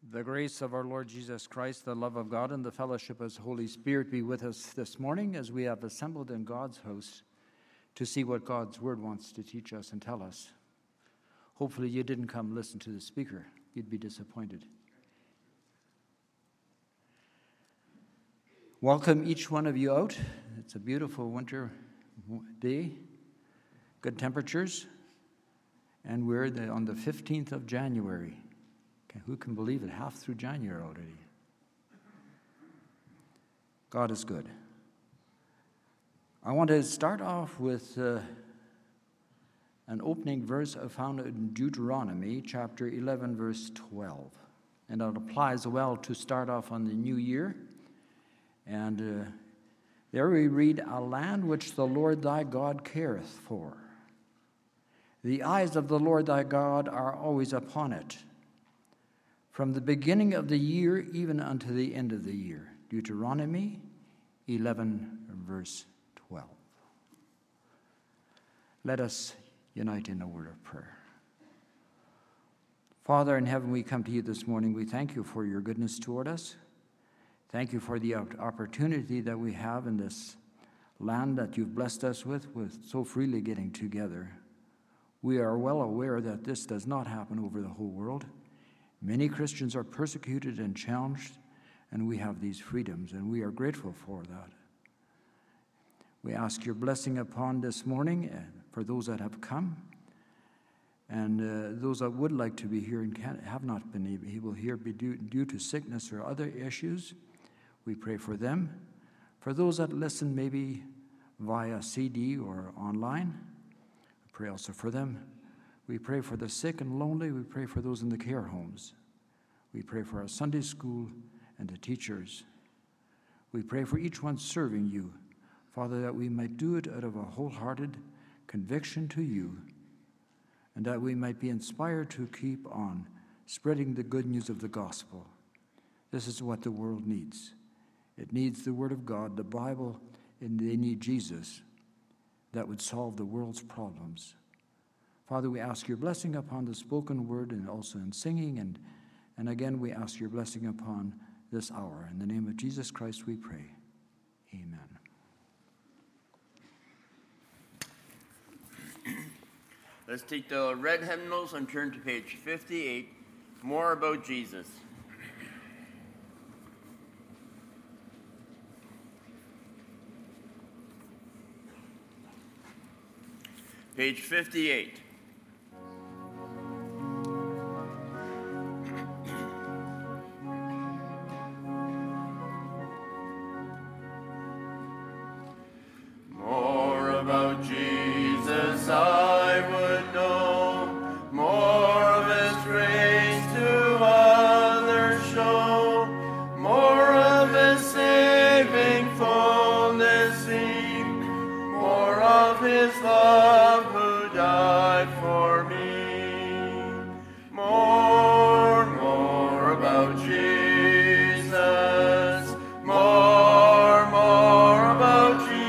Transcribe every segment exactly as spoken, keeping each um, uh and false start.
The grace of our Lord Jesus Christ, the love of God, and the fellowship of His Holy Spirit be with us this morning as we have assembled in God's house to see what God's Word wants to teach us and tell us. Hopefully you didn't come listen to the speaker. You'd be disappointed. Welcome each one of you out. It's a beautiful winter day, good temperatures, and we're the, on the fifteenth of January. Who can believe it? Half through January already. God is good. I want to start off with uh, an opening verse found in Deuteronomy chapter eleven, verse twelve. And it applies well to start off on the new year. And uh, there we read, "A land which the Lord thy God careth for. The eyes of the Lord thy God are always upon it, from the beginning of the year even unto the end of the year." Deuteronomy eleven, verse twelve. Let us unite in a word of prayer. Father in heaven, we come to you this morning. We thank you for your goodness toward us. Thank you for the opportunity that we have in this land that you've blessed us with, with so freely getting together. We are well aware that this does not happen over the whole world. Many Christians are persecuted and challenged, and we have these freedoms, and we are grateful for that. We ask your blessing upon this morning for those that have come, and uh, those that would like to be here and can, have not been able here be due, due to sickness or other issues. We pray for them. For those that listen maybe via C D or online, we pray also for them. We pray for the sick and lonely. We pray for those in the care homes. We pray for our Sunday school and the teachers. We pray for each one serving you, Father, that we might do it out of a wholehearted conviction to you, and that we might be inspired to keep on spreading the good news of the gospel. This is what the world needs. It needs the Word of God, the Bible, and they need Jesus that would solve the world's problems. Father, we ask your blessing upon the spoken word and also in singing, and, and again we ask your blessing upon this hour. In the name of Jesus Christ we pray. Amen. Let's take the red hymnals and turn to page fifty-eight, More About Jesus. Page fifty-eight. More about Jesus I would know, more of his grace to others show, more of his saving fullness seek, more of his love who died for me. More, more about Jesus, more, more about Jesus.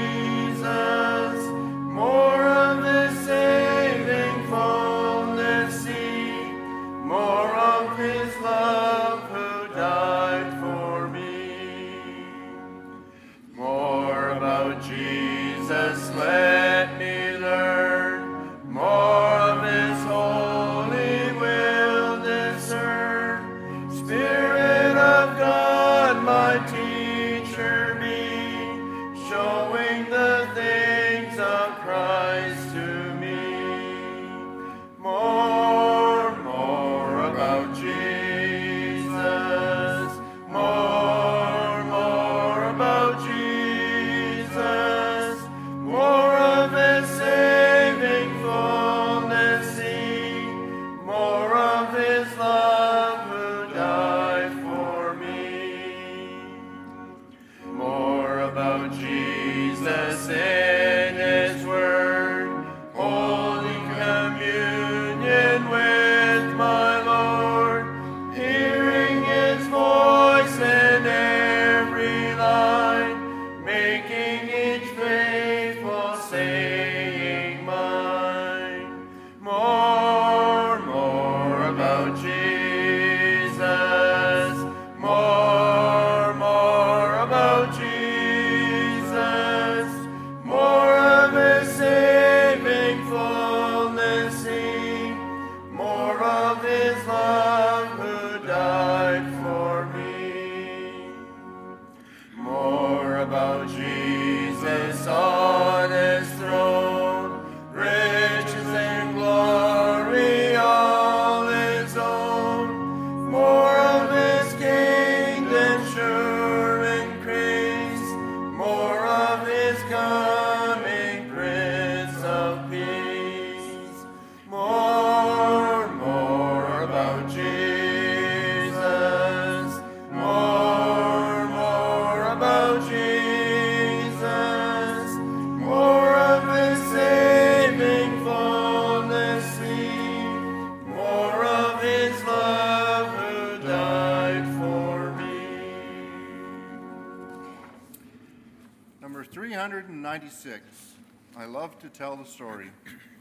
Jesus, let me learn more of his holy will discern. Spirit of God, my teacher be, showing the things of Christ to me. More, more about Jesus, more, more about Jesus. More of his saving fullness see, more of his love who died for me. More about Jesus in his word, holding communion with my Lord, hearing his voice in every line, making each faithful saying mine. More, more about Jesus. of his love who died for me. More about Jesus on his throne, riches and glory all his own. More of his kingdom sure increase, more of his coming Prince of Peace. More, more about Jesus, more, more about Jesus, more of his saving fullness seen, more of his love who died for me. Number three hundred ninety-six, I love to tell the story.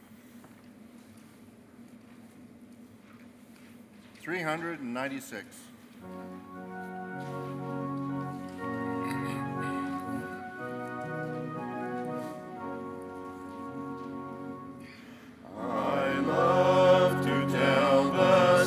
three hundred ninety-six. I love to tell the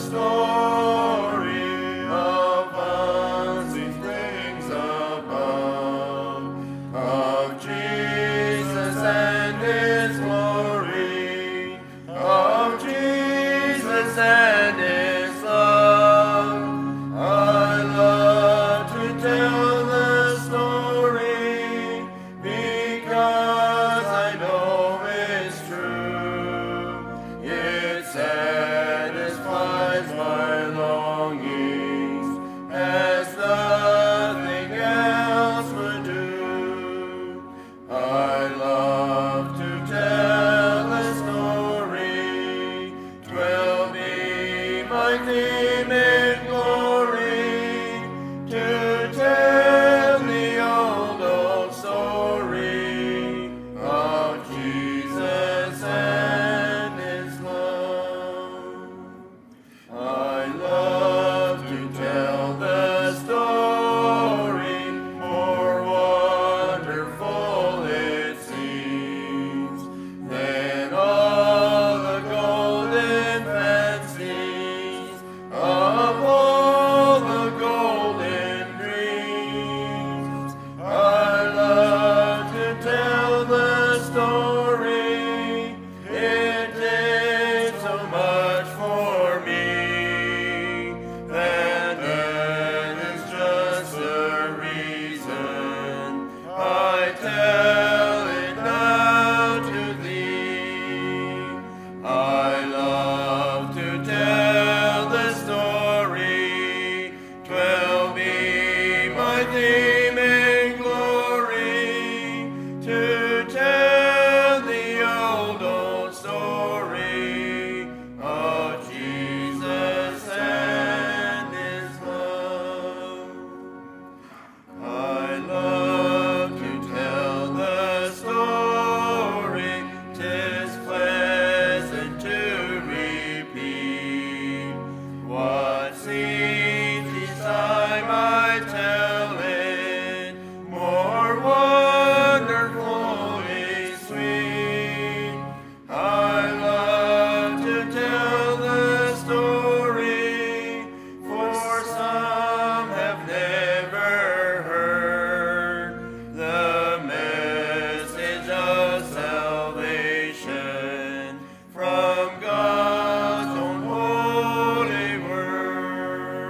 story of unseen things above, of Jesus and his glory, of Jesus and his love. I love to tell the story because I know it's true. It satisfies my longings as nothing else would do. I love to tell a story. 'Twill be my theme in glory to tell the old, old story of Jesus and his love. I love to tell the story, more wonderful it seems than all the golden fancies of all the golden dreams. I love to tell the story. It did so much for me, and that is just the reason I tell it now to thee. I love to tell the story. 'Twill be my theme in glory to tell the old, old story of Jesus and his love. I love to tell the story. 'Tis pleasant to repeat what seems each time I tell it more wonderfully sweet. I love to tell the story, for some have never heard the message of salvation from God's own holy word.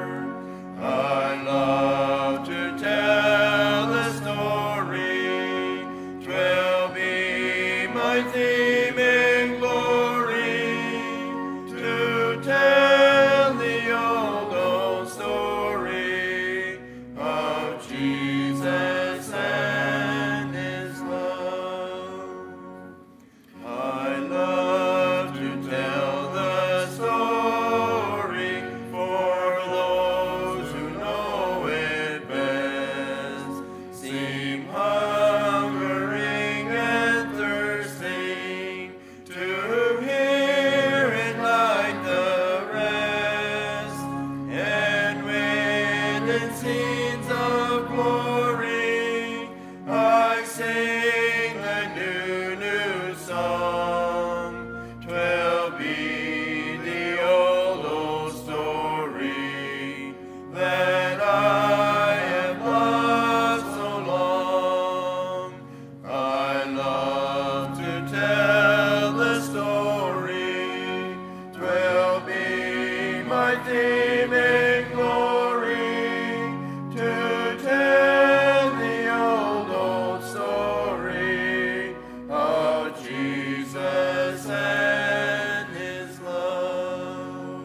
my theme in glory, to tell the old, old story of Jesus and his love.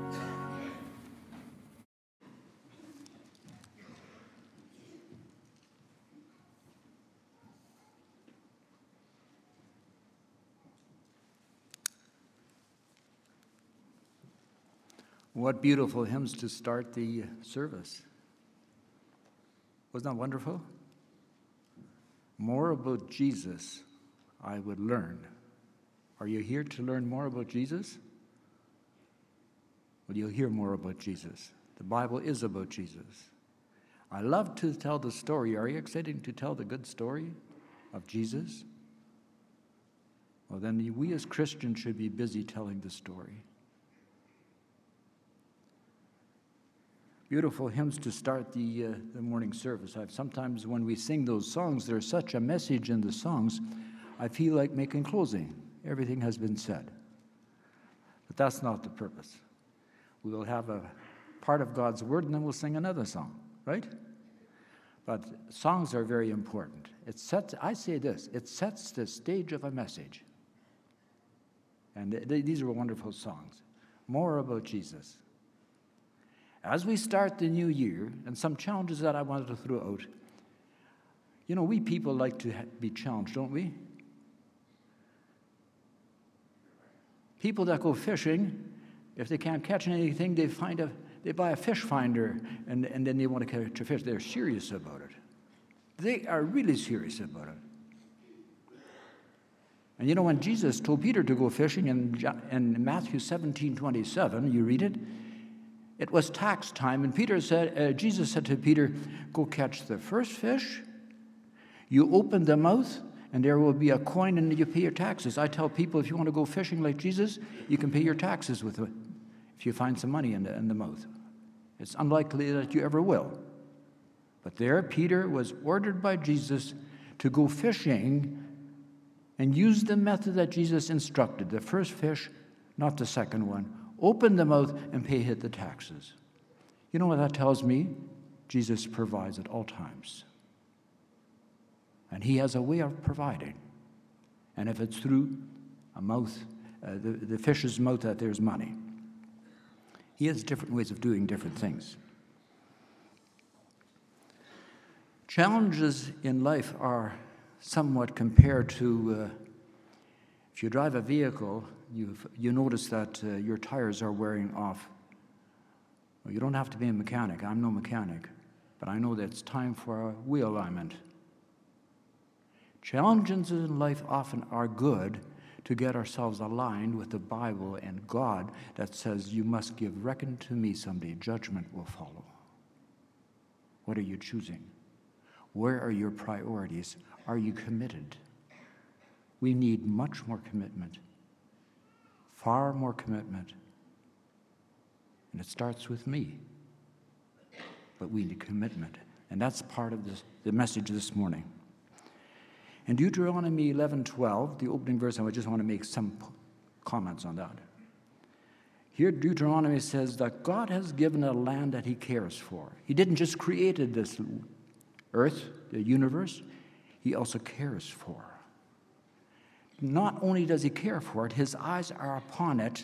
What beautiful hymns to start the service. Wasn't that wonderful? More about Jesus I would learn. Are you here to learn more about Jesus? Well, you'll hear more about Jesus. The Bible is about Jesus. I love to tell the story. Are you excited to tell the good story of Jesus? Well, then we as Christians should be busy telling the story. Beautiful hymns to start the, uh, the morning service. I've sometimes when we sing those songs, there's such a message in the songs, I feel like making closing. Everything has been said. But that's not the purpose. We will have a part of God's word and then we'll sing another song, right? But songs are very important. It sets, I say this, it sets the stage of a message. And th- th- these are wonderful songs. More about Jesus. As we start the new year, and some challenges that I wanted to throw out, you know, we people like to ha- be challenged, don't we? People that go fishing, if they can't catch anything, they find a, they buy a fish finder, and, and then they want to catch a fish. They're serious about it. They are really serious about it. And you know, when Jesus told Peter to go fishing in, in Matthew seventeen twenty-seven, you read it, it was tax time, and Peter said, uh, Jesus said to Peter, go catch the first fish, you open the mouth, and there will be a coin, and you pay your taxes. I tell people, if you want to go fishing like Jesus, you can pay your taxes with it, if you find some money in the, in the mouth. It's unlikely that you ever will. But there, Peter was ordered by Jesus to go fishing and use the method that Jesus instructed, the first fish, not the second one. Open the mouth and pay hit the taxes. You know what that tells me? Jesus provides at all times. And he has a way of providing. And if it's through a mouth, uh, the, the fish's mouth, that there's money. He has different ways of doing different things. Challenges in life are somewhat compared to, uh, if you drive a vehicle, You've, you notice that uh, your tires are wearing off. Well, you don't have to be a mechanic. I'm no mechanic. But I know that it's time for a wheel alignment. Challenges in life often are good to get ourselves aligned with the Bible and God that says, you must give reckon to me someday. Judgment will follow. What are you choosing? Where are your priorities? Are you committed? We need much more commitment. Far more commitment. And it starts with me. But we need commitment. And that's part of this, the message this morning. In Deuteronomy eleven twelve, the opening verse, I just want to make some comments on that. Here Deuteronomy says that God has given a land that he cares for. He didn't just create this earth, the universe, he also cares for. Not only does he care for it, his eyes are upon it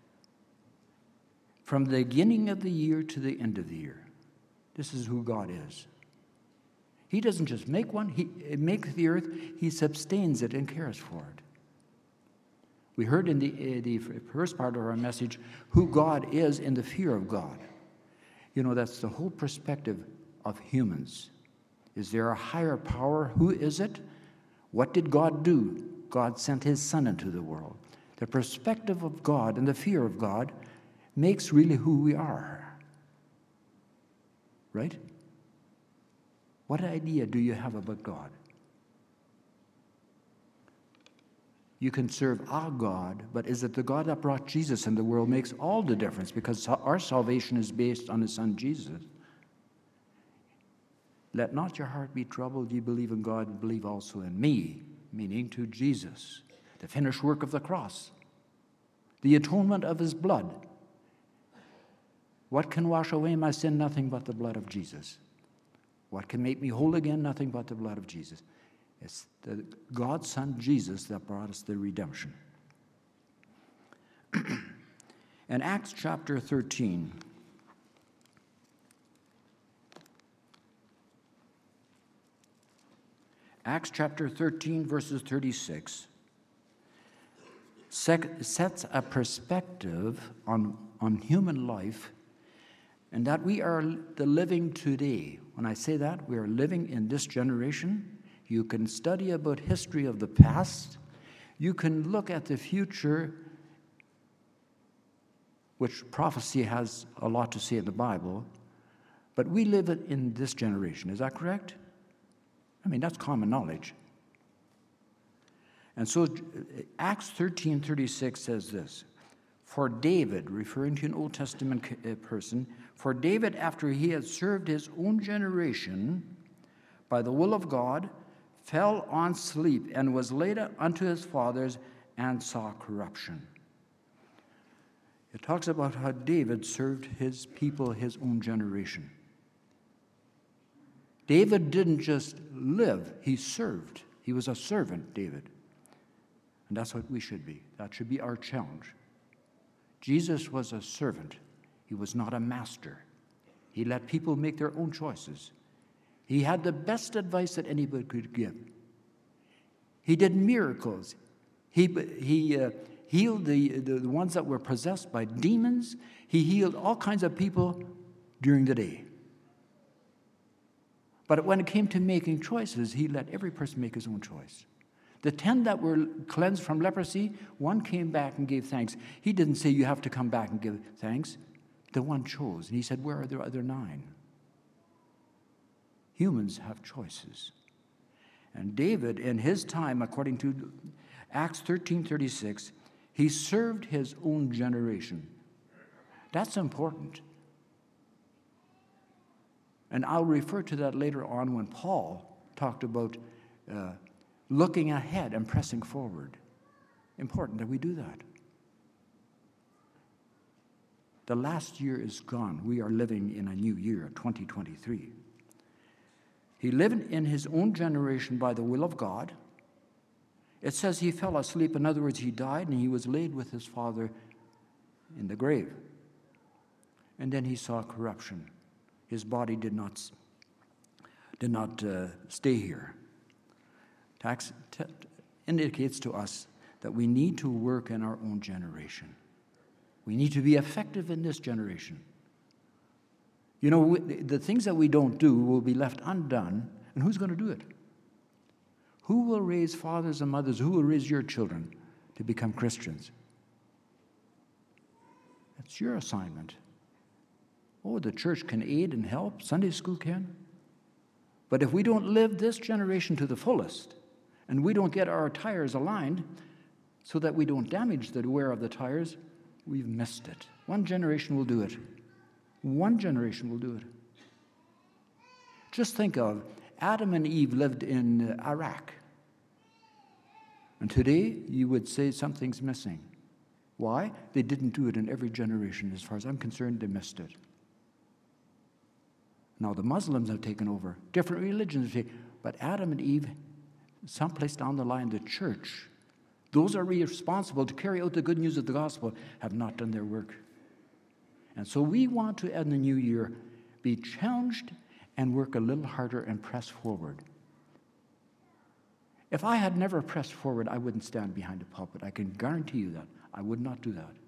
from the beginning of the year to the end of the year. This is who God is. He doesn't just make one, he makes the earth, he sustains it and cares for it. We heard in the, uh, the first part of our message who God is in the fear of God. You know, that's the whole perspective of humans. Is there a higher power? Who is it? What did God do? God sent his Son into the world. The perspective of God and the fear of God makes really who we are. Right? What idea do you have about God? You can serve our God, but is it the God that brought Jesus in the world makes all the difference, because our salvation is based on his Son Jesus. Let not your heart be troubled. Ye believe in God, believe also in me, meaning to Jesus, the finished work of the cross, the atonement of his blood. What can wash away my sin? Nothing but the blood of Jesus. What can make me whole again? Nothing but the blood of Jesus. It's the God's Son, Jesus, that brought us the redemption. In Acts chapter thirteen, Acts chapter thirteen, verses thirty-six, sets a perspective on, on human life, and that we are the living today. When I say that, we are living in this generation. You can study about history of the past. You can look at the future, which prophecy has a lot to say in the Bible, but we live in this generation. Is that correct? I mean, that's common knowledge. And so Acts thirteen thirty-six says this, for David, referring to an Old Testament person, for David, after he had served his own generation by the will of God, fell on sleep and was laid unto his fathers and saw corruption. It talks about how David served his people, his own generation. David didn't just live, he served. He was a servant, David. And that's what we should be. That should be our challenge. Jesus was a servant. He was not a master. He let people make their own choices. He had the best advice that anybody could give. He did miracles. He, he uh, healed the, the, the ones that were possessed by demons. He healed all kinds of people during the day. But when it came to making choices, he let every person make his own choice. The ten that were cleansed from leprosy, one came back and gave thanks. He didn't say, you have to come back and give thanks. The one chose. And he said, where are the other nine? Humans have choices. And David, in his time, according to Acts thirteen thirty-six, he served his own generation. That's important. And I'll refer to that later on when Paul talked about uh, looking ahead and pressing forward. Important that we do that. The last year is gone. We are living in a new year, twenty twenty-three. He lived in his own generation by the will of God. It says he fell asleep. In other words, he died and he was laid with his father in the grave. And then he saw corruption. His body did not, did not uh, stay here. Tax t- indicates to us that we need to work in our own generation. We need to be effective in this generation. You know, we, the things that we don't do will be left undone, and who's going to do it? Who will raise fathers and mothers? Who will raise your children to become Christians? That's your assignment. Oh, the church can aid and help. Sunday school can. But if we don't live this generation to the fullest, and we don't get our tires aligned so that we don't damage the wear of the tires, we've missed it. One generation will do it. One generation will do it. Just think of Adam and Eve lived in Iraq. And today, you would say something's missing. Why? They didn't do it in every generation. As far as I'm concerned, they missed it. Now, the Muslims have taken over. Different religions have taken, but Adam and Eve, someplace down the line, the church, those are responsible to carry out the good news of the gospel, have not done their work. And so we want to, in the new year, be challenged and work a little harder and press forward. If I had never pressed forward, I wouldn't stand behind a pulpit. I can guarantee you that. I would not do that.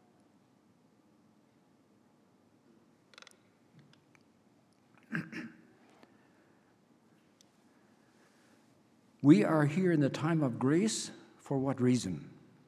We are here in the time of grace. For what reason?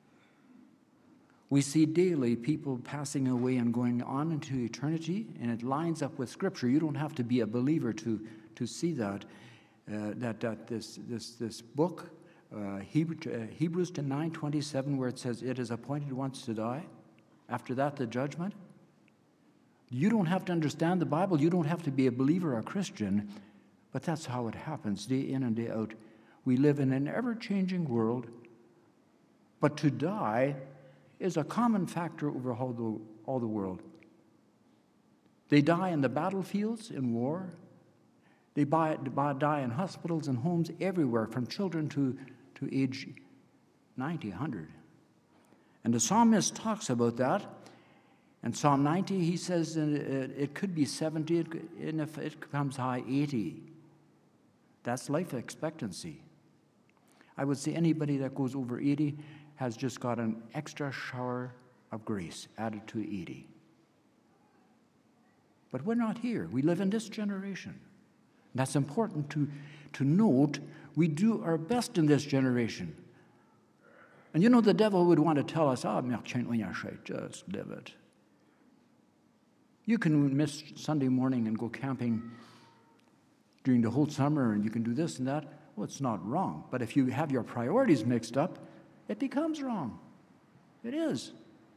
We see daily people passing away and going on into eternity, and it lines up with Scripture. You don't have to be a believer to, to see that. Uh, that that this this this book, uh, Hebrew, uh, Hebrews to nine twenty-seven, where it says, "It is appointed once to die. After that, the judgment." You don't have to understand the Bible. You don't have to be a believer or a Christian, but that's how it happens, day in and day out. We live in an ever-changing world, but to die is a common factor over all the, all the world. They die in the battlefields in war. They buy, die in hospitals and homes everywhere, from children to, to age ninety, one hundred. And the psalmist talks about that. In Psalm ninety, he says it could be seventy, and if it becomes high, eighty. That's life expectancy. I would say anybody that goes over eighty has just got an extra shower of grace added to eighty. But we're not here. We live in this generation. That's important to, to note. We do our best in this generation. And you know, the devil would want to tell us, ah, just live it. You can miss Sunday morning and go camping during the whole summer, and you can do this and that. Well, it's not wrong. But if you have your priorities mixed up, it becomes wrong. It is.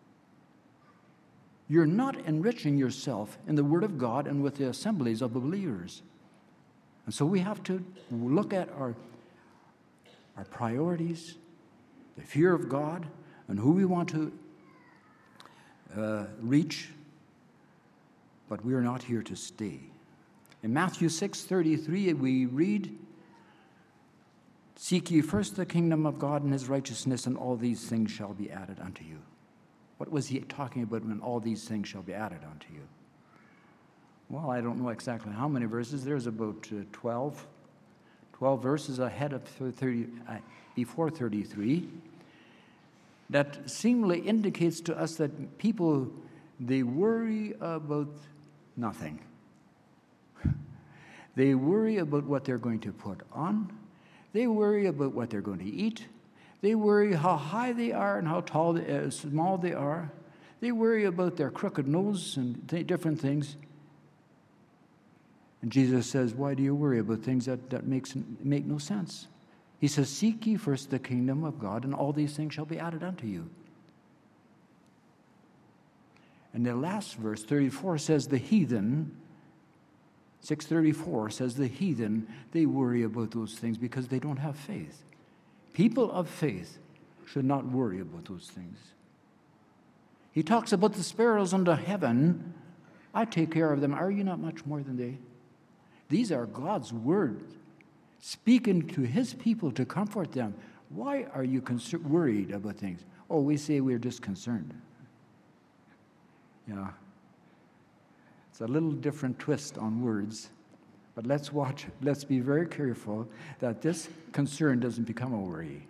You're not enriching yourself in the Word of God and with the assemblies of the believers. And so we have to look at our, our priorities, the fear of God, and who we want to uh, reach. But we are not here to stay. In Matthew six thirty-three, we read, "Seek ye first the kingdom of God and his righteousness, and all these things shall be added unto you." What was he talking about when all these things shall be added unto you? Well, I don't know exactly how many verses. There's about uh, twelve, twelve verses ahead of thirty, uh, before thirty-three. That seemingly indicates to us that people, they worry about nothing. They worry about what they're going to put on. They worry about what they're going to eat. They worry how high they are and how tall, they, uh, small they are. They worry about their crooked nose and th- different things. And Jesus says, why do you worry about things that, that makes, make no sense? He says, seek ye first the kingdom of God, and all these things shall be added unto you. And the last verse, thirty-four, says the heathen, six thirty-four says the heathen, they worry about those things because they don't have faith. People of faith should not worry about those things. He talks about the sparrows under heaven. I take care of them. Are you not much more than they? These are God's words, speaking to his people to comfort them. Why are you concern- worried about things? Oh, we say we're just concerned. Yeah. It's a little different twist on words. But let's watch, let's be very careful that this concern doesn't become a worry.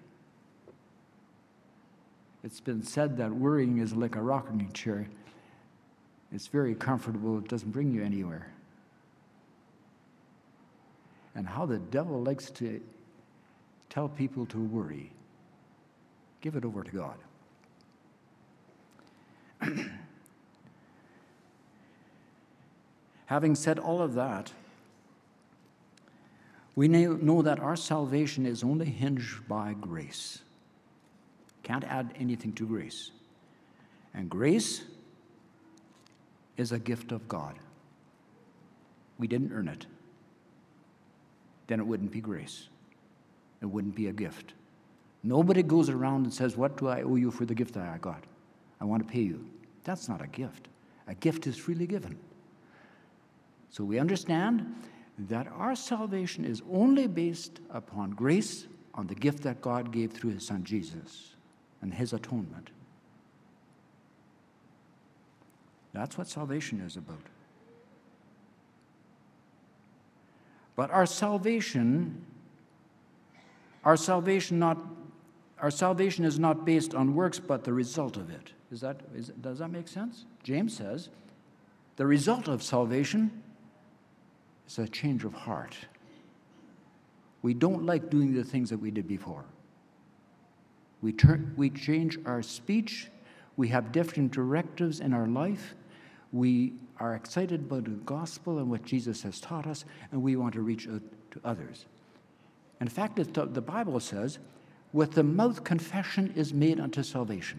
It's been said that worrying is like a rocking chair. It's very comfortable, it doesn't bring you anywhere. And how the devil likes to tell people to worry. Give it over to God. Having said all of that, we know that our salvation is only hinged by grace. Can't add anything to grace. And grace is a gift of God. We didn't earn it. Then it wouldn't be grace. It wouldn't be a gift. Nobody goes around and says, what do I owe you for the gift that I got? I want to pay you. That's not a gift. A gift is freely given. So we understand that our salvation is only based upon grace, on the gift that God gave through his son Jesus and his atonement. That's what salvation is about. But our salvation, our salvation not, our salvation is not based on works, but the result of it. Is that, is, does that make sense? James says, the result of salvation is a change of heart. We don't like doing the things that we did before. We, turn, we change our speech. We have different directives in our life. We are excited about the gospel and what Jesus has taught us, and we want to reach out to others. In fact, the Bible says, with the mouth confession is made unto salvation.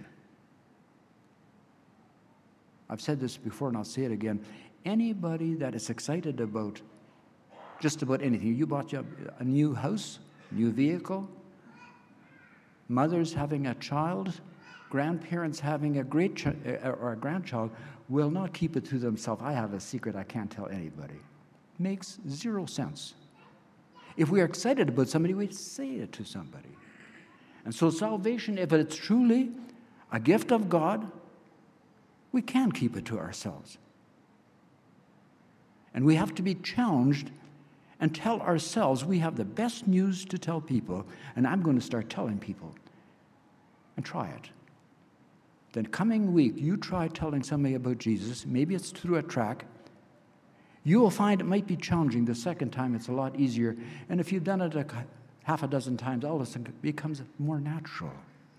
I've said this before, and I'll say it again. Anybody that is excited about just about anything, you bought you a new house, new vehicle, mother's having a child, grandparents having a great ch- or a grandchild will not keep it to themselves. I have a secret I can't tell anybody. Makes zero sense. If we are excited about somebody, we say it to somebody. And so salvation, if it's truly a gift of God, we can keep it to ourselves. And we have to be challenged and tell ourselves we have the best news to tell people, and I'm going to start telling people. And try it. The coming week, you try telling somebody about Jesus. Maybe it's through a track. You will find it might be challenging. The second time, it's a lot easier. And if you've done it a half a dozen times, all of a sudden it becomes more natural.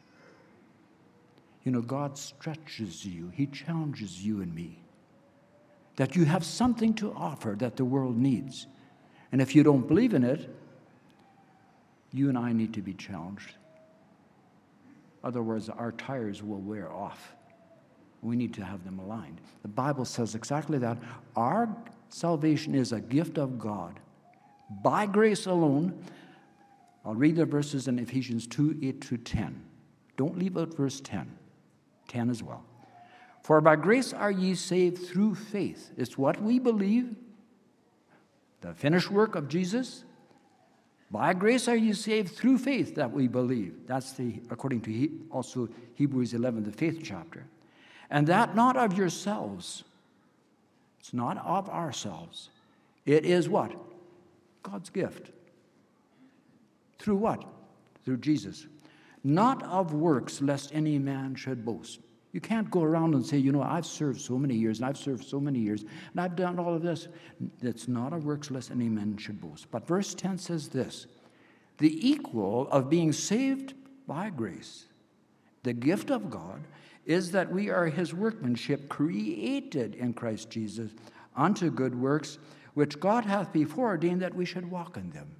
You know, God stretches you. He challenges you and me. That you have something to offer that the world needs. And if you don't believe in it, you and I need to be challenged. Otherwise, our tires will wear off. We need to have them aligned. The Bible says exactly that. Our salvation is a gift of God. By grace alone. I'll read the verses in Ephesians two, eight to ten. Don't leave out verse ten. ten as well. For by grace are ye saved through faith. It's what we believe. The finished work of Jesus. By grace are you saved through faith that we believe. That's the, according to he, also Hebrews eleven, the faith chapter. And that not of yourselves. It's not of ourselves. It is what? God's gift. Through what? Through Jesus. Not of works, lest any man should boast. You can't go around and say, you know, I've served so many years, and I've served so many years, and I've done all of this. It's not of works, lest any man should boast. But verse ten says this, the equal of being saved by grace, the gift of God, is that we are his workmanship, created in Christ Jesus unto good works, which God hath before ordained that we should walk in them.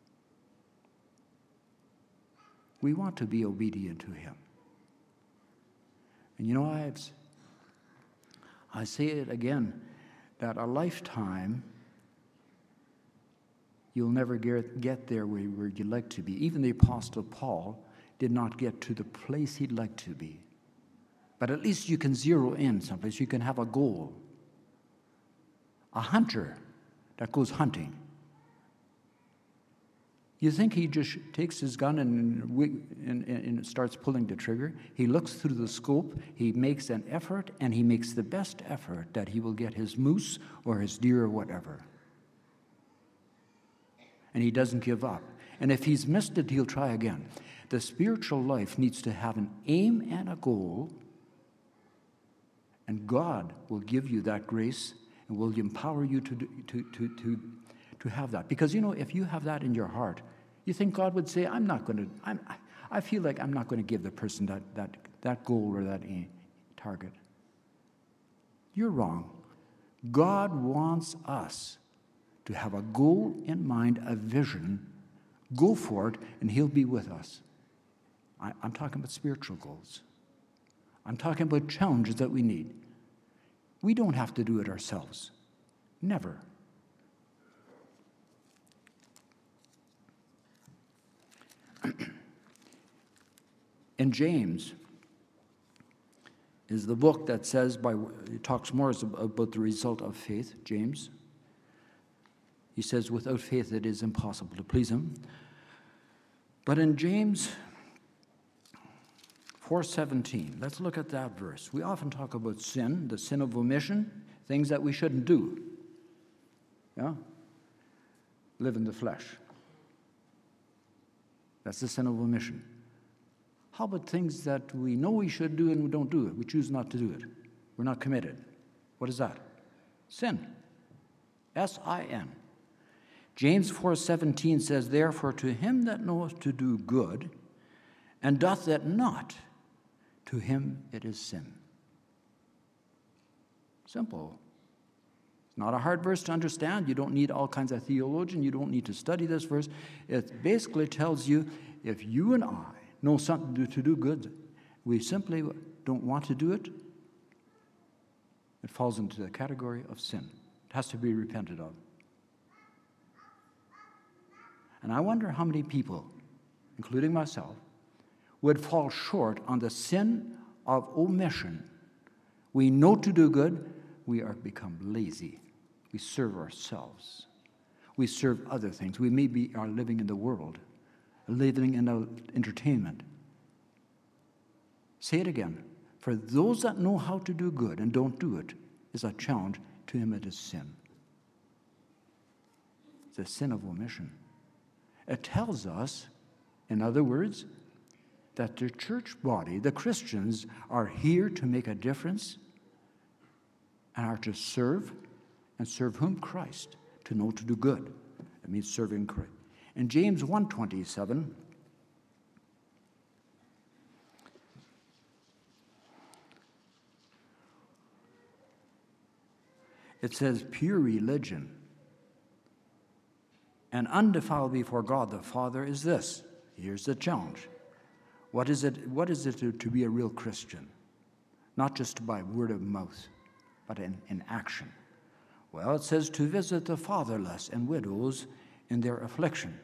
We want to be obedient to him. And you know, I've, I say it again, that a lifetime, you'll never get, get there where, where you'd like to be. Even the Apostle Paul did not get to the place he'd like to be. But at least you can zero in someplace. You can have a goal. A hunter that goes hunting. You think he just takes his gun and, and, and starts pulling the trigger? He looks through the scope, he makes an effort, and he makes the best effort that he will get his moose or his deer or whatever. And he doesn't give up. And if he's missed it, he'll try again. The spiritual life needs to have an aim and a goal, and God will give you that grace and will empower you to, do, to, to, to to have that. Because, you know, if you have that in your heart, you think God would say, I'm not going to, I'm, I feel like I'm not going to give the person that, that, that goal or that target. You're wrong. God wants us to have a goal in mind, a vision, go for it, and he'll be with us. I, I'm talking about spiritual goals. I'm talking about challenges that we need. We don't have to do it ourselves. Never. In James is the book that says, by it talks more about the result of faith, James. He says, without faith it is impossible to please him. But in James four seventeen, let's look at that verse. We often talk about sin, the sin of omission, things that we shouldn't do. Yeah? Live in the flesh. That's the sin of omission. How about things that we know we should do and we don't do it? We choose not to do it. We're not committed. What is that? Sin. S I N. James four seventeen says, therefore to him that knoweth to do good, and doth it not, to him it is sin. Simple. It's not a hard verse to understand. You don't need all kinds of theologian. You don't need to study this verse. It basically tells you, if you and I know something to do, to do good, we simply don't want to do it, it falls into the category of sin. It has to be repented of. And I wonder how many people, including myself, would fall short on the sin of omission. We know to do good, we are become lazy. We serve ourselves. We serve other things. We maybe are living in the world, living in entertainment. Say it again. For those that know how to do good and don't do it is a challenge. To him it is sin. It's a sin of omission. It tells us, in other words, that the church body, the Christians, are here to make a difference and are to serve, and serve whom? Christ. To know to do good. It means serving Christ. In James one twenty-seven, it says, pure religion and undefiled before God the Father is this. Here's the challenge. What is it, what is it to, to be a real Christian? Not just by word of mouth, but in, in action. Well, it says to visit the fatherless and widows in their affliction.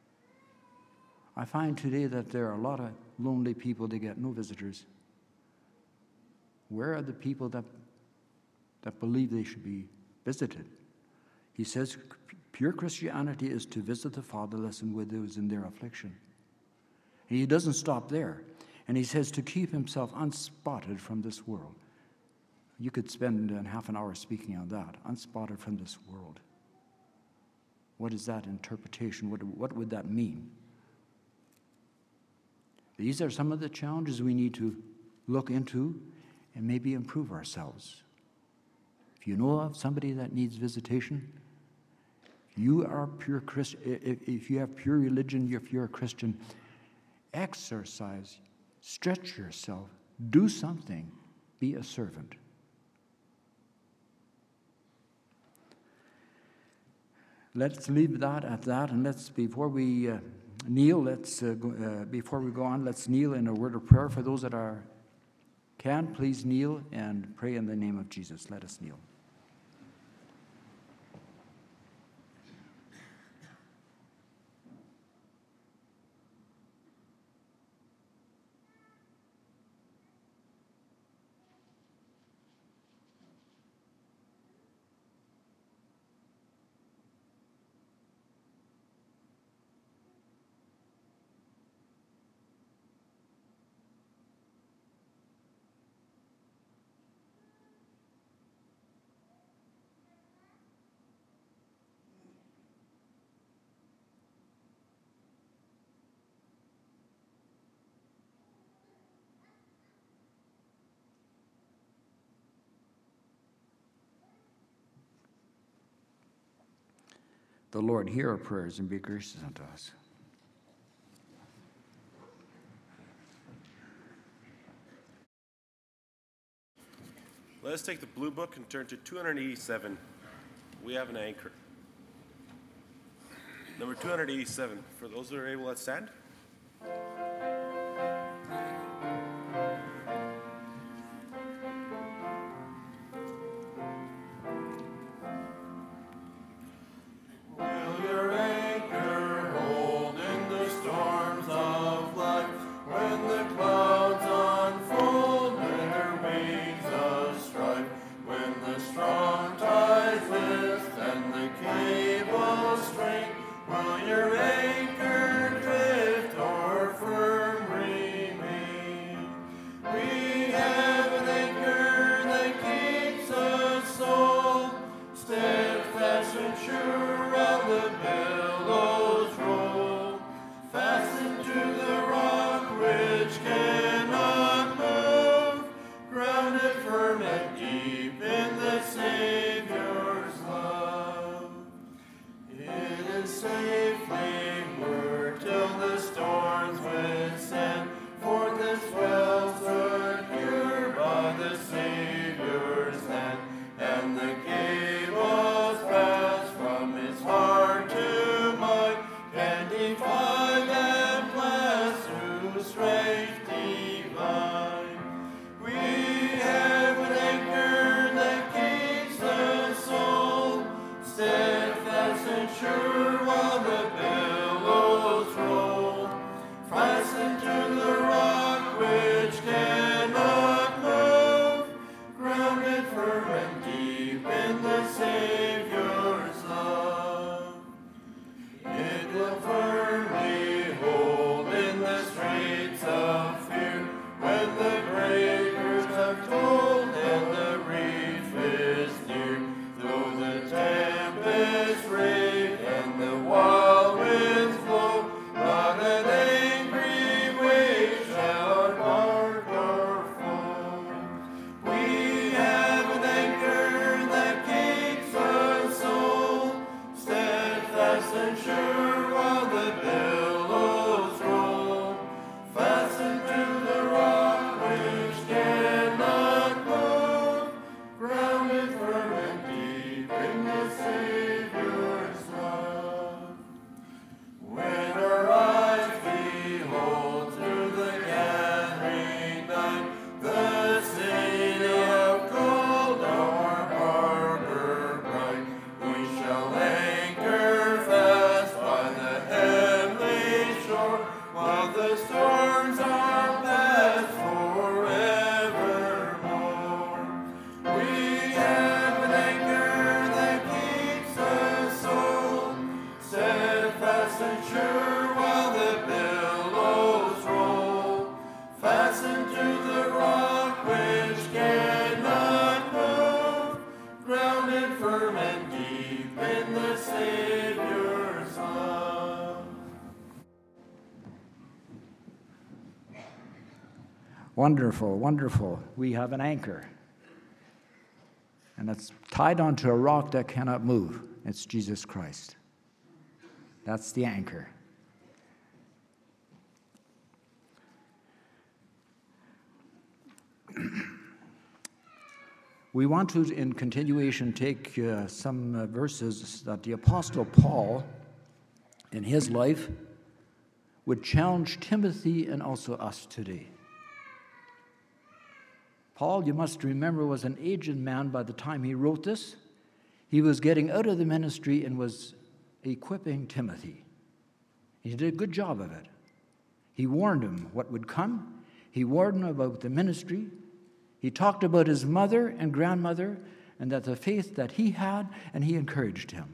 I find today that there are a lot of lonely people that get no visitors. Where are the people that that believe they should be visited? He says pure Christianity is to visit the fatherless and widows in their affliction. And he doesn't stop there. And he says to keep himself unspotted from this world. You could spend uh, half an hour speaking on that. Unspotted from this world. What is that interpretation? What, what would that mean? These are some of the challenges we need to look into and maybe improve ourselves. If you know of somebody that needs visitation, if you are pure Christ, if, if you have pure religion, if you're a Christian, exercise, stretch yourself, do something, be a servant. Let's leave that at that, and let's, before we uh, kneel, let's, uh, go, uh, before we go on, let's kneel in a word of prayer. For those that are can, please kneel and pray in the name of Jesus. Let us kneel. The Lord hear our prayers and be gracious unto us. Let us take the blue book and turn to two hundred eighty-seven. We have an anchor. Number two hundred eighty-seven. For those that are able, let's stand. Sure while the billows roll, fasten to the rock. Wonderful, wonderful. We have an anchor. And it's tied onto a rock that cannot move. It's Jesus Christ. That's the anchor. We want to, in continuation, take uh, some uh, verses that the Apostle Paul, in his life, would challenge Timothy and also us today. Paul, you must remember, was an aged man by the time he wrote this. He was getting out of the ministry and was equipping Timothy. He did a good job of it. He warned him what would come. He warned him about the ministry. He talked about his mother and grandmother and that the faith that he had, and he encouraged him.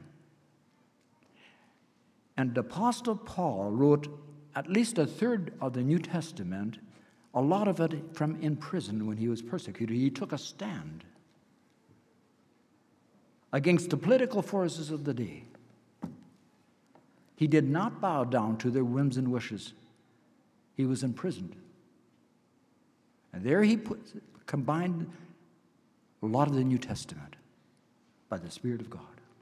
And the Apostle Paul wrote at least a third of the New Testament, a lot of it from in prison when he was persecuted. He took a stand against the political forces of the day. He did not bow down to their whims and wishes. He was imprisoned. And there he put, combined a lot of the New Testament by the Spirit of God.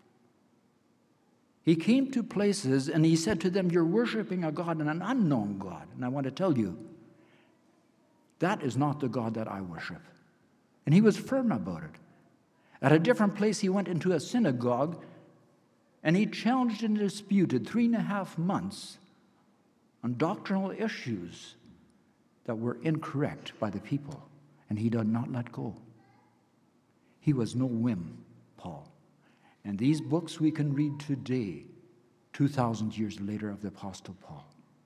He came to places and he said to them, you're worshiping a God and an unknown God. And I want to tell you, that is not the God that I worship. And he was firm about it. At a different place, he went into a synagogue and he challenged and disputed three and a half months on doctrinal issues that were incorrect by the people. And he did not let go. He was no whim, Paul. And these books we can read today, two thousand years later, of the Apostle Paul.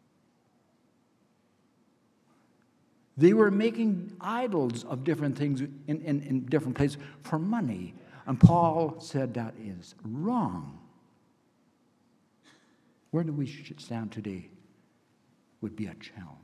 They were making idols of different things in, in, in different places for money. And Paul said that is wrong. Where do we stand today would be a challenge.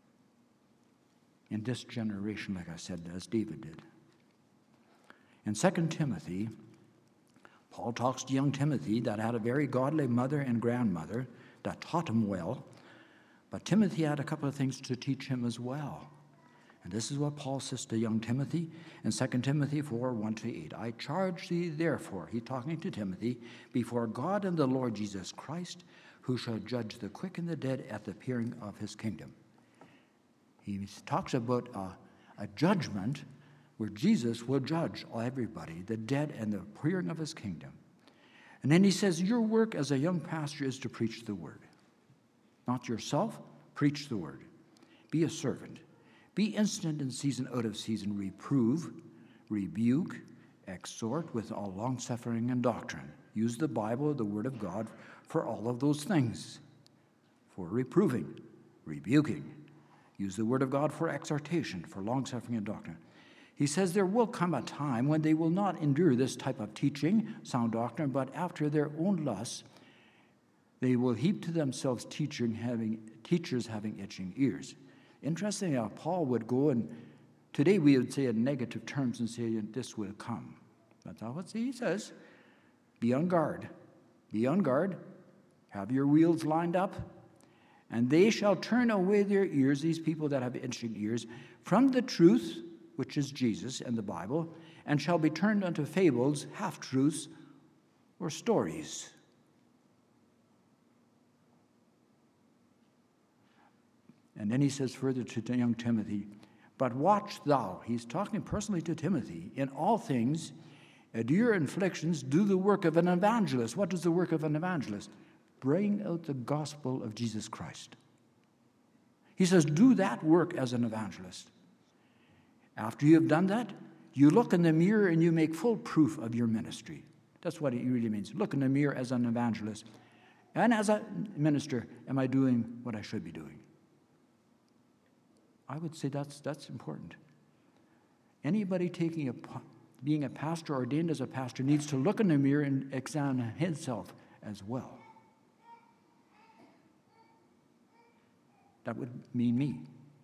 In this generation, like I said, as David did. In Second Timothy, Paul talks to young Timothy that had a very godly mother and grandmother that taught him well. But Timothy had a couple of things to teach him as well. And this is what Paul says to young Timothy in Second Timothy four, one to eight. I charge thee therefore, he's talking to Timothy, before God and the Lord Jesus Christ, who shall judge the quick and the dead at the appearing of his kingdom. He talks about a, a judgment where Jesus will judge everybody, the dead and the appearing of his kingdom. And then he says, your work as a young pastor is to preach the word. Not yourself, preach the word. Be a servant. Be instant in season, out of season. Reprove, rebuke, exhort with all longsuffering and doctrine. Use the Bible, the word of God, for all of those things. For reproving, rebuking. Use the word of God for exhortation, for longsuffering and doctrine. He says there will come a time when they will not endure this type of teaching, sound doctrine, but after their own lusts, they will heap to themselves teaching, having, teachers having itching ears. Interestingly, uh, Paul would go, and today we would say in negative terms and say, this will come. That's not what he says. Be on guard. Be on guard. Have your wheels lined up. And they shall turn away their ears, these people that have itching ears, from the truth, which is Jesus and the Bible, and shall be turned unto fables, half-truths, or stories. And then he says further to young Timothy, but watch thou, he's talking personally to Timothy, in all things, endure afflictions, do the work of an evangelist. What is the work of an evangelist? Bring out the gospel of Jesus Christ. He says, do that work as an evangelist. After you have done that, you look in the mirror and you make full proof of your ministry. That's what it really means. Look in the mirror as an evangelist. And as a minister, am I doing what I should be doing? I would say that's that's important. Anybody taking a being a pastor, ordained as a pastor, needs to look in the mirror and examine himself as well. That would mean me.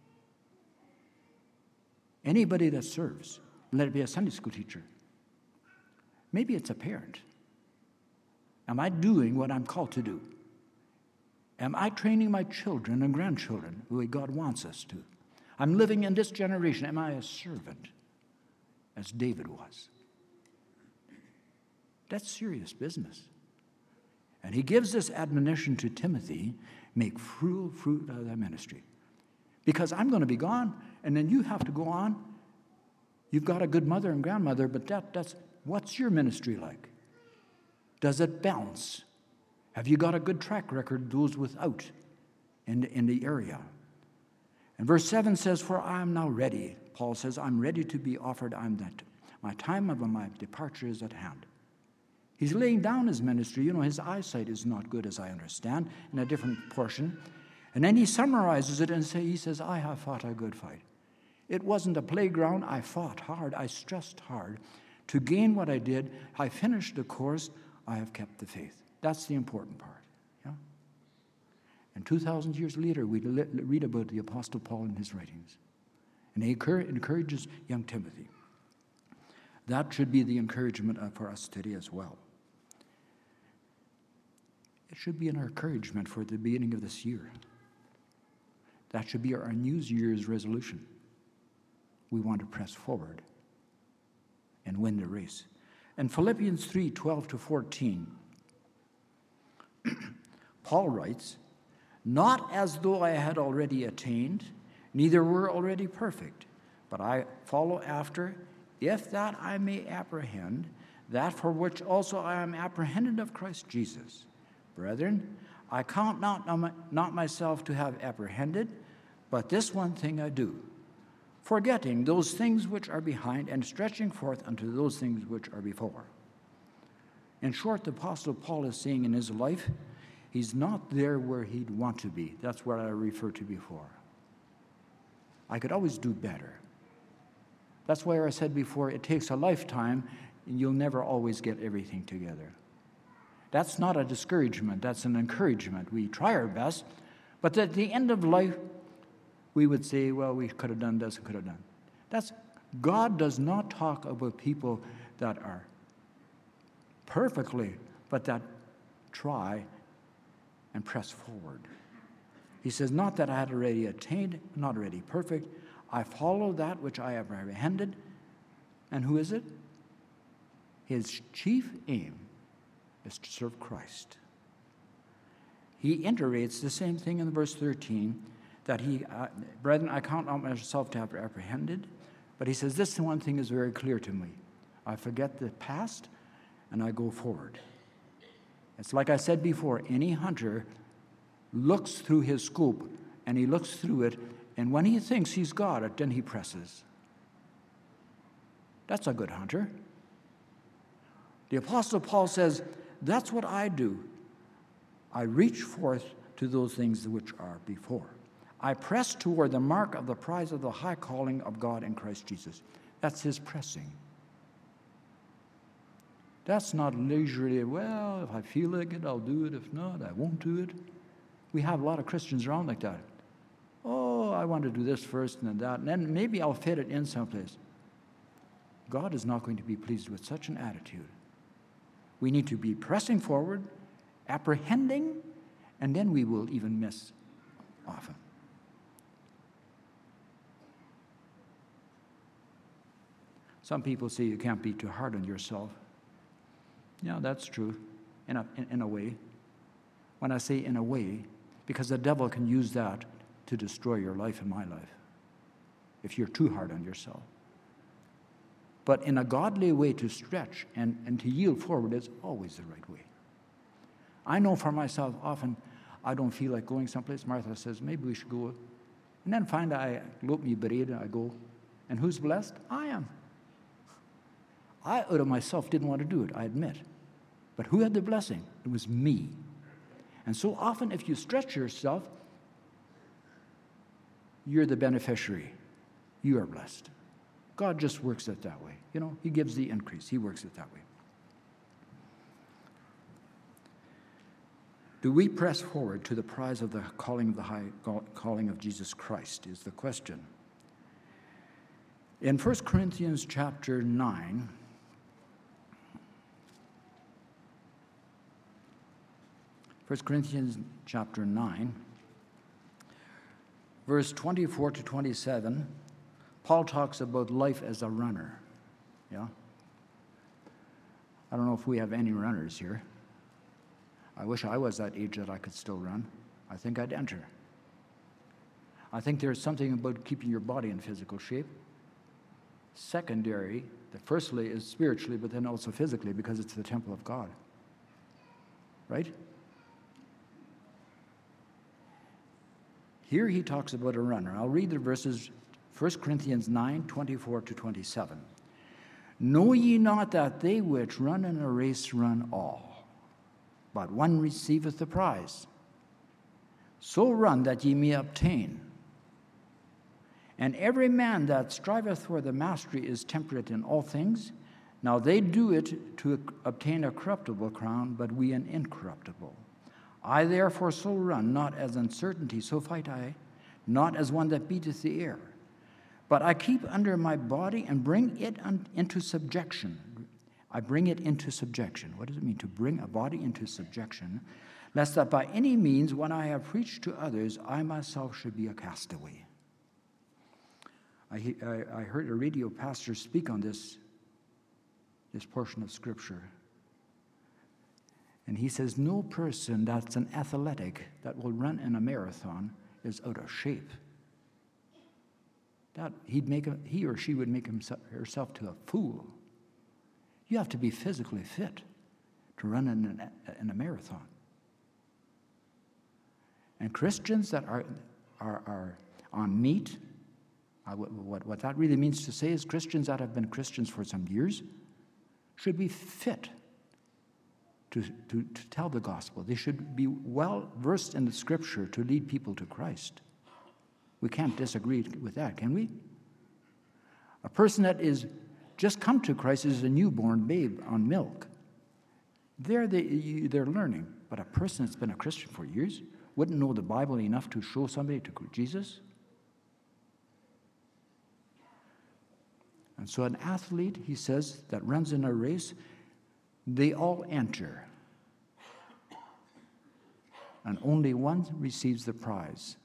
Anybody that serves, let it be a Sunday school teacher. Maybe it's a parent. Am I doing what I'm called to do? Am I training my children and grandchildren the way God wants us to? I'm living in this generation. Am I a servant, as David was? That's serious business. And he gives this admonition to Timothy, make fruit, fruit out of that ministry. Because I'm going to be gone, and then you have to go on. You've got a good mother and grandmother, but that, that's, what's your ministry like? Does it bounce? Have you got a good track record, those without, in the, in the area? And verse seven says, for I am now ready. Paul says, I'm ready to be offered. I'm that. My time of my departure is at hand. He's laying down his ministry. You know, his eyesight is not good, as I understand, in a different portion. And then he summarizes it and say, he says, I have fought a good fight. It wasn't a playground. I fought hard. I stressed hard to gain what I did. I finished the course. I have kept the faith. That's the important part. Yeah? And two thousand years later, we read about the Apostle Paul in his writings. And he encourages young Timothy. That should be the encouragement for us today as well. It should be an encouragement for the beginning of this year. That should be our New Year's resolution. We want to press forward and win the race. In Philippians three, twelve to fourteen, Paul writes, not as though I had already attained, neither were already perfect, but I follow after, if that I may apprehend that for which also I am apprehended of Christ Jesus. Brethren, I count not, not myself to have apprehended, but this one thing I do, forgetting those things which are behind and stretching forth unto those things which are before. In short, the Apostle Paul is saying in his life, he's not there where he'd want to be. That's what I referred to before. I could always do better. That's why I said before, it takes a lifetime, and you'll never always get everything together. That's not a discouragement. That's an encouragement. We try our best, but at the end of life, we would say, well, we could have done this and could have done. That's, God does not talk about people that are perfectly, but that try and press forward. He says, not that I had already attained, not already perfect. I follow that which I have apprehended. And who is it? His chief aim is to serve Christ. He iterates the same thing in verse thirteen, that he, uh, brethren, I count not myself to have apprehended, but he says, this one thing is very clear to me. I forget the past, and I go forward. It's like I said before, any hunter looks through his scope, and he looks through it, and when he thinks he's got it, then he presses. That's a good hunter. The Apostle Paul says, that's what I do. I reach forth to those things which are before. I press toward the mark of the prize of the high calling of God in Christ Jesus. That's his pressing. That's not leisurely, well, if I feel like it, I'll do it. If not, I won't do it. We have a lot of Christians around like that. Oh, I want to do this first and then that, and then maybe I'll fit it in someplace. God is not going to be pleased with such an attitude. We need to be pressing forward, apprehending, and then we will even miss often. Some people say you can't be too hard on yourself. Yeah, that's true, in a, in, in a way. When I say in a way, because the devil can use that to destroy your life and my life, if you're too hard on yourself. But in a godly way to stretch and, and to yield forward is always the right way. I know for myself, often I don't feel like going someplace. Martha says, maybe we should go. And then find I look me bereid, I go. And who's blessed? I am. I, out of myself, didn't want to do it, I admit. But who had the blessing? It was me. And so often, if you stretch yourself, you're the beneficiary. You are blessed. God just works it that way. You know, he gives the increase. He works it that way. Do we press forward to the prize of the calling of the high calling of Jesus Christ is the question. In First Corinthians chapter nine, First Corinthians chapter nine, verse twenty-four to twenty-seven, Paul talks about life as a runner. Yeah? I don't know if we have any runners here. I wish I was that age that I could still run. I think I'd enter. I think there's something about keeping your body in physical shape. Secondary, the firstly is spiritually, but then also physically, because it's the temple of God. Right? Here he talks about a runner. I'll read the verses, First Corinthians nine, twenty-four to twenty-seven. Know ye not that they which run in a race run all, but one receiveth the prize? So run that ye may obtain. And every man that striveth for the mastery is temperate in all things. Now they do it to obtain a corruptible crown, but we an incorruptible. I therefore so run, not as uncertainty, so fight I, not as one that beateth the air. But I keep under my body and bring it un- into subjection. I bring it into subjection. What does it mean to bring a body into subjection? Lest that by any means, when I have preached to others, I myself should be a castaway. I, I, I heard a radio pastor speak on this, this portion of Scripture. And he says, no person that's an athletic that will run in a marathon is out of shape. That he'd make a, he or she would make himself, herself to a fool. You have to be physically fit to run in, an, in a marathon. And Christians that are, are, are on meat, uh, what, what that really means to say is Christians that have been Christians for some years should be fit to, to, to tell the gospel. They should be well versed in the Scripture to lead people to Christ. We can't disagree with that, can we? A person that is just come to Christ is a newborn babe on milk. There they, they're learning. But a person that's been a Christian for years wouldn't know the Bible enough to show somebody to Jesus. And so an athlete, he says, that runs in a race, they all enter. And only one receives the prize.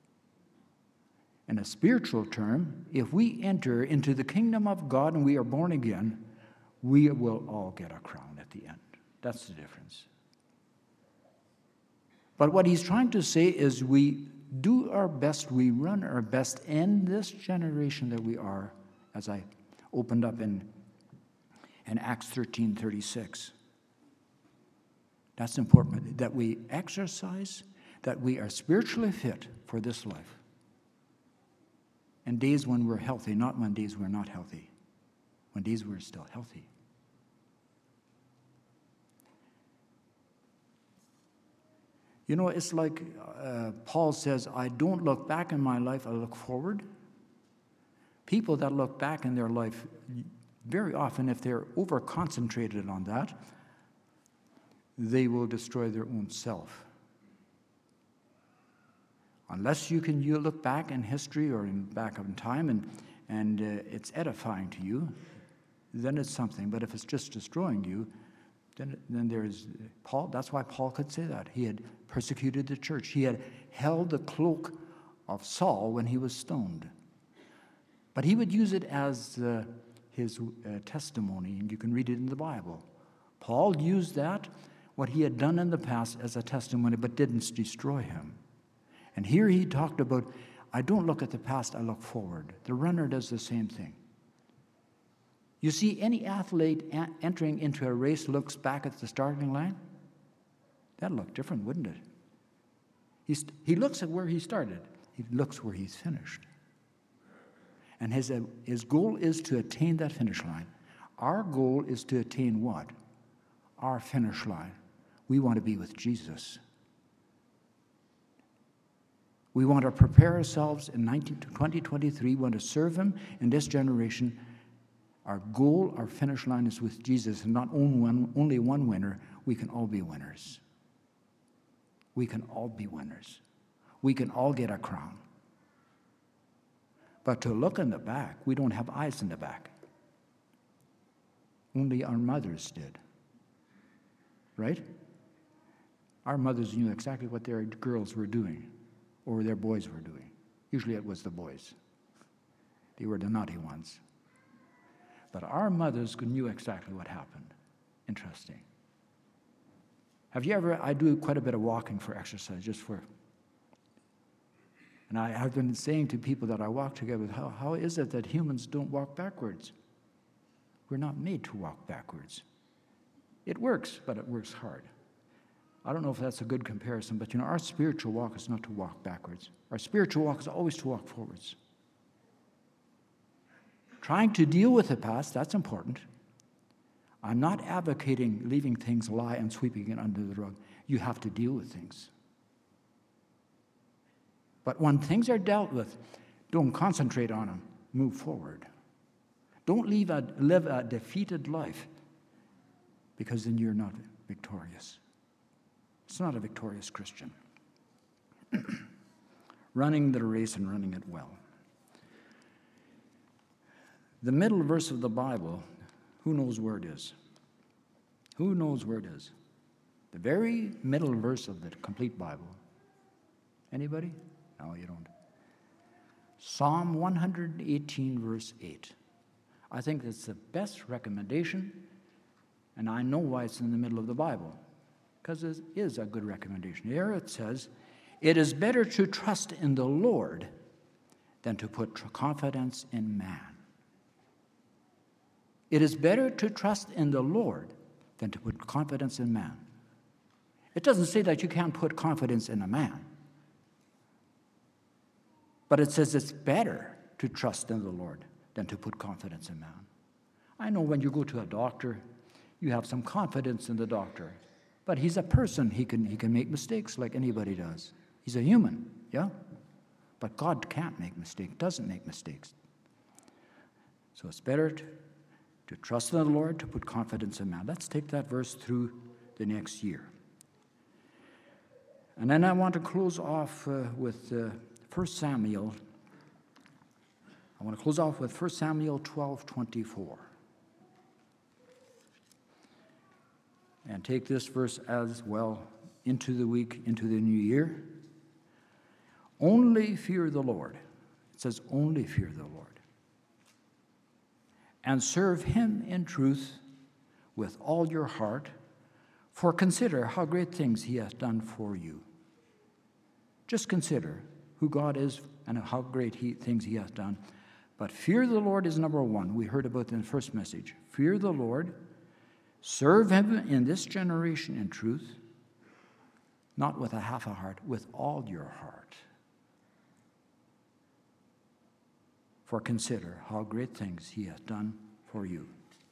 In a spiritual term, if we enter into the kingdom of God and we are born again, we will all get a crown at the end. That's the difference. But what he's trying to say is we do our best, we run our best in this generation that we are, as I opened up in, in Acts thirteen thirty-six. That's important, that we exercise, that we are spiritually fit for this life. And days when we're healthy, not when days we're not healthy. When days we're still healthy. You know, it's like uh, Paul says, I don't look back in my life, I look forward. People that look back in their life, very often, if they're over-concentrated on that, they will destroy their own self. Unless you can you look back in history or in back in time and, and uh, it's edifying to you, then it's something. But if it's just destroying you, then, then there's Paul. That's why Paul could say that. He had persecuted the church. He had held the cloak of Saul when he was stoned. But he would use it as uh, his uh, testimony, and you can read it in the Bible. Paul used that, what he had done in the past, as a testimony, but didn't destroy him. And here he talked about, I don't look at the past, I look forward. The runner does the same thing. You see, any athlete a- entering into a race looks back at the starting line. That'd look different, wouldn't it? He's, he looks at where he started. He looks where he's finished. And his, uh, his goal is to attain that finish line. Our goal is to attain what? Our finish line. We want to be with Jesus. We want to prepare ourselves in twenty twenty-three. We want to serve him in this generation. Our goal, our finish line is with Jesus, and not only one, only one winner. We can all be winners. We can all be winners. We can all get a crown. But to look in the back, we don't have eyes in the back. Only our mothers did. Right? Our mothers knew exactly what their girls were doing or their boys were doing. Usually it was the boys. They were the naughty ones. But our mothers knew exactly what happened. Interesting. Have you ever, I do quite a bit of walking for exercise, just for, and I have been saying to people that I walk together with, how, how is it that humans don't walk backwards? We're not made to walk backwards. It works, but it works hard. I don't know if that's a good comparison, but you know, our spiritual walk is not to walk backwards. Our spiritual walk is always to walk forwards. Trying to deal with the past, that's important. I'm not advocating leaving things lie and sweeping it under the rug. You have to deal with things. But when things are dealt with, don't concentrate on them. Move forward. Don't leave a, live a defeated life, because then you're not victorious. It's not a victorious Christian. Running the race and running it well. The middle verse of the Bible, who knows where it is? Who knows where it is? The very middle verse of the complete Bible. Anybody? No, you don't. Psalm one hundred eighteen, verse eight. I think that's the best recommendation, and I know why it's in the middle of the Bible, because it is a good recommendation. Here it says, "It is better to trust in the Lord than to put confidence in man." It is better to trust in the Lord than to put confidence in man. It doesn't say that you can't put confidence in a man, but it says it's better to trust in the Lord than to put confidence in man. I know when you go to a doctor, you have some confidence in the doctor, but he's a person. He can, he can make mistakes like anybody does. He's a human, yeah? But God can't make mistakes, doesn't make mistakes. So it's better to, to trust in the Lord, to put confidence in man. Let's take that verse through the next year. And then I want to close off uh, with uh, First Samuel. I want to close off with First Samuel twelve twenty-four. And take this verse as well into the week, into the new year. Only fear the Lord. It says, only fear the Lord. And serve him in truth with all your heart, for consider how great things he has done for you. Just consider who God is and how great he, things he has done. But fear the Lord is number one. We heard about in the first message. Fear the Lord. Serve him in this generation in truth, not with a half a heart, with all your heart. For consider how great things he has done for you.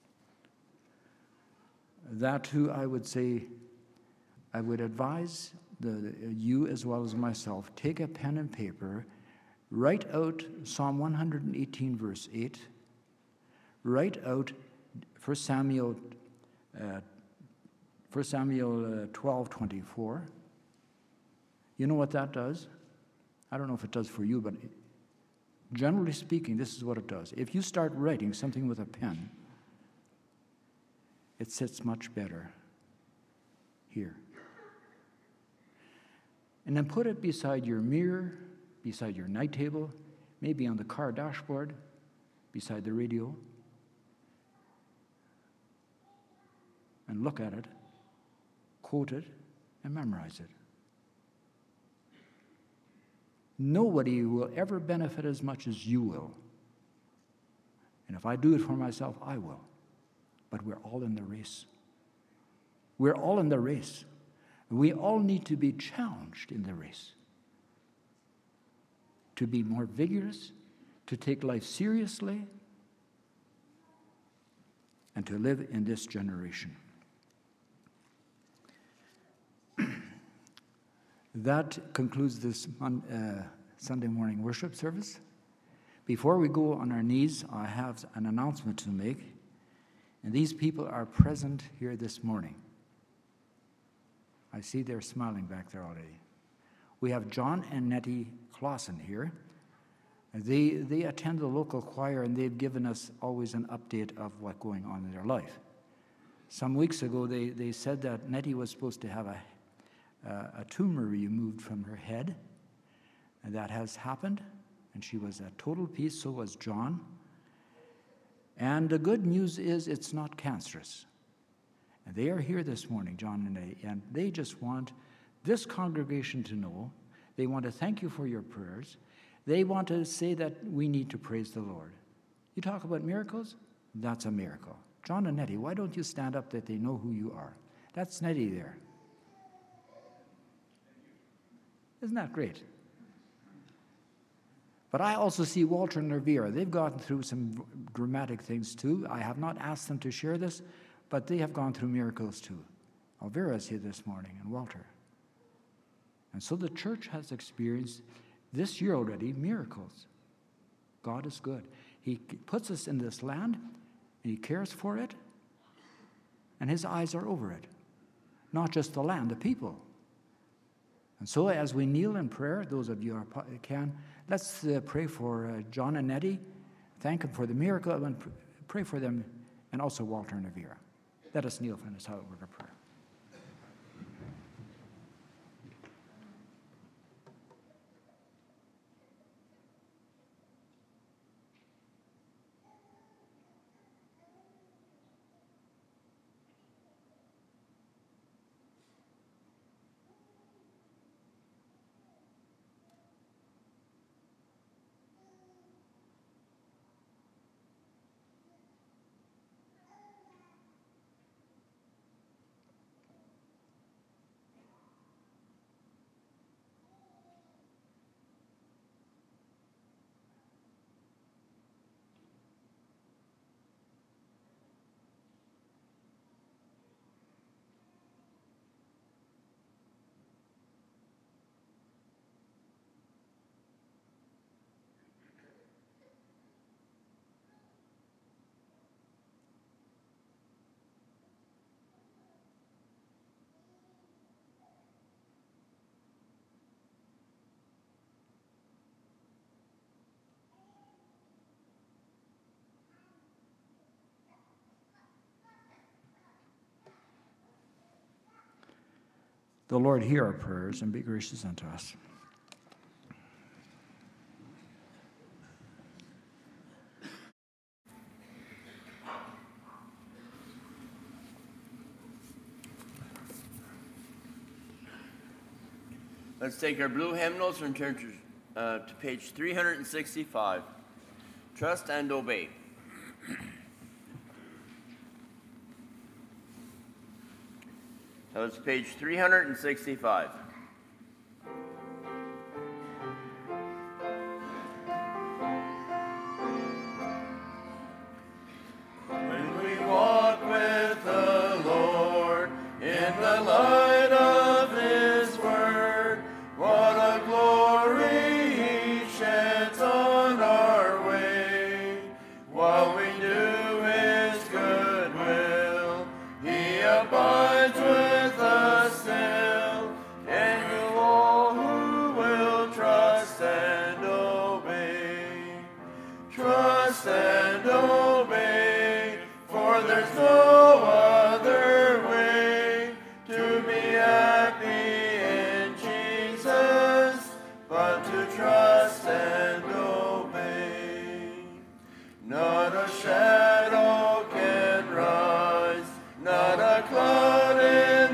That too, I would say, I would advise the, you as well as myself, take a pen and paper, write out Psalm one hundred eighteen, verse eight, write out First Samuel, uh, First Samuel uh, twelve twenty-four. You know what that does? I don't know if it does for you, but generally speaking, this is what it does. If you start writing something with a pen, it sits much better here. And then put it beside your mirror, beside your night table, maybe on the car dashboard, beside the radio, and look at it, quote it, and memorize it. Nobody will ever benefit as much as you will. And if I do it for myself, I will. But we're all in the race. We're all in the race. We all need to be challenged in the race. To be more vigorous, to take life seriously, and to live in this generation. That concludes this uh, Sunday morning worship service. Before we go on our knees, I have an announcement to make. And these people are present here this morning. I see they're smiling back there already. We have John and Nettie Clausen here. They, they attend the local choir, and they've given us always an update of what's going on in their life. Some weeks ago, they, they said that Nettie was supposed to have a Uh, a tumor removed from her head, and that has happened. And she was at total peace, so was John. And the good news is it's not cancerous. And they are here this morning, John and they, and they just want this congregation to know. They want to thank you for your prayers. They want to say that we need to praise the Lord. You talk about miracles? That's a miracle. John and Nettie, why don't you stand up that they know who you are? That's Nettie there. Isn't that great? But I also see Walter and Rivera. They've gone through some dramatic things too. I have not asked them to share this, but they have gone through miracles too. Elvira is here this morning, and Walter. And so the church has experienced this year already miracles. God is good. He puts us in this land, and he cares for it, and his eyes are over it. Not just the land, the people. And so as we kneel in prayer, those of you who can, let's uh, pray for uh, John and Nettie, thank them for the miracle, and pr- pray for them, and also Walter and Rivera. Let us kneel for this word of prayer. The Lord hear our prayers and be gracious unto us. Let's take our blue hymnals and turn to, uh, to page three hundred sixty-five. Trust and obey. That was page three hundred sixty-five. When we walk with the Lord in the light of his word, what a glory he sheds on our way. While we do his good will, he abides with us still, and you all who will trust and obey. Trust and obey, for there's no other way to be happy in Jesus, but to trust and obey. Not a shadow can rise, not a cloud in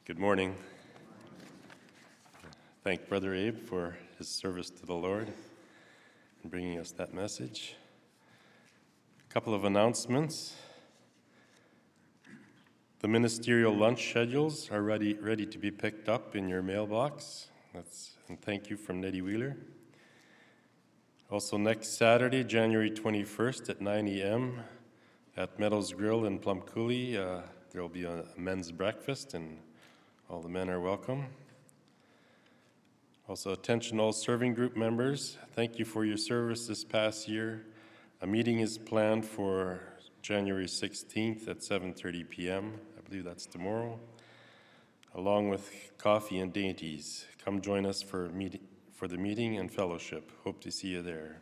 Good morning. Thank Brother Abe for his service to the Lord and bringing us that message. A couple of announcements. The ministerial lunch schedules are ready, ready to be picked up in your mailbox. That's, and thank you from Nettie Wheeler. Also next Saturday, January twenty-first at nine a.m. at Meadows Grill in Plum Coulee, uh, there will be a men's breakfast and all the men are welcome. Also, attention all serving group members. Thank you for your service this past year. A meeting is planned for January sixteenth at seven thirty p.m. I believe that's tomorrow, along with coffee and dainties. Come join us for, meet- for the meeting and fellowship. Hope to see you there.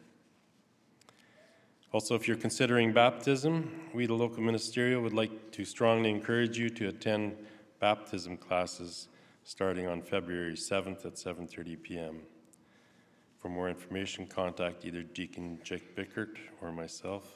Also, if you're considering baptism, we, the local ministerial, would like to strongly encourage you to attend baptism classes starting on February seventh at seven thirty p.m. For more information, contact either Deacon Jake Bickert or myself.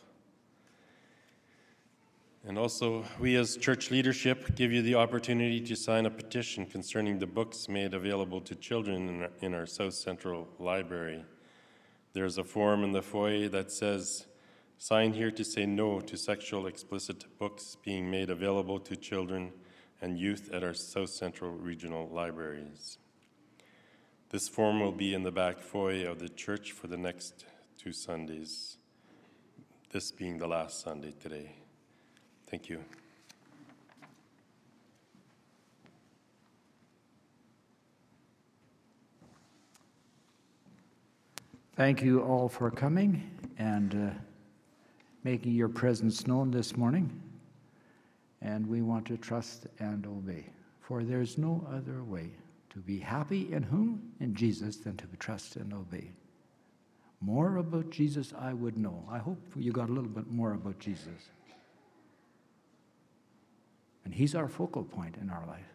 And also, we as church leadership give you the opportunity to sign a petition concerning the books made available to children in our, in our South Central Library. There's a form in the foyer that says, "Sign here to say no to sexual explicit books being made available to children and youth at our South Central Regional Libraries." This form will be in the back foyer of the church for the next two Sundays, this being the last Sunday today. Thank you. Thank you all for coming and uh, making your presence known this morning. And we want to trust and obey. For there's no other way to be happy in whom? In Jesus, than to trust and obey. More about Jesus I would know. I hope you got a little bit more about Jesus. And he's our focal point in our life.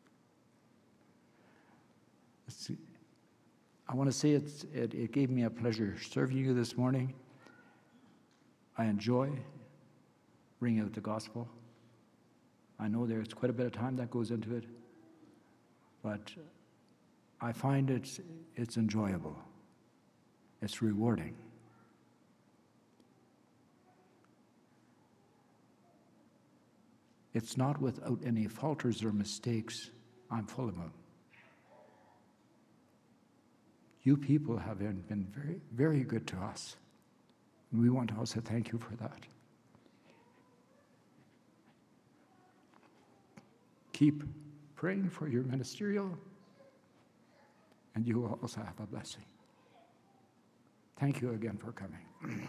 Let's see. I want to say it's, it, it gave me a pleasure serving you this morning. I enjoy bringing out the gospel. I know there's quite a bit of time that goes into it, but I find it's, it's enjoyable. It's rewarding. It's not without any falters or mistakes. I'm full of them. You people have been, been very, very good to us. And we want to also thank you for that. Keep praying for your ministerial, and you will also have a blessing. Thank you again for coming.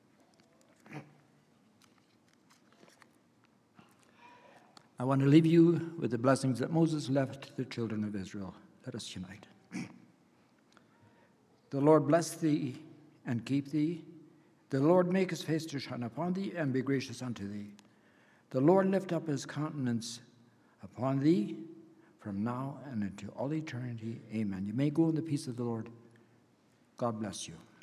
I want to leave you with the blessings that Moses left the children of Israel. Let us unite. The Lord bless thee and keep thee. The Lord make his face to shine upon thee and be gracious unto thee. The Lord lift up his countenance upon thee from now and into all eternity. Amen. You may go in the peace of the Lord. God bless you.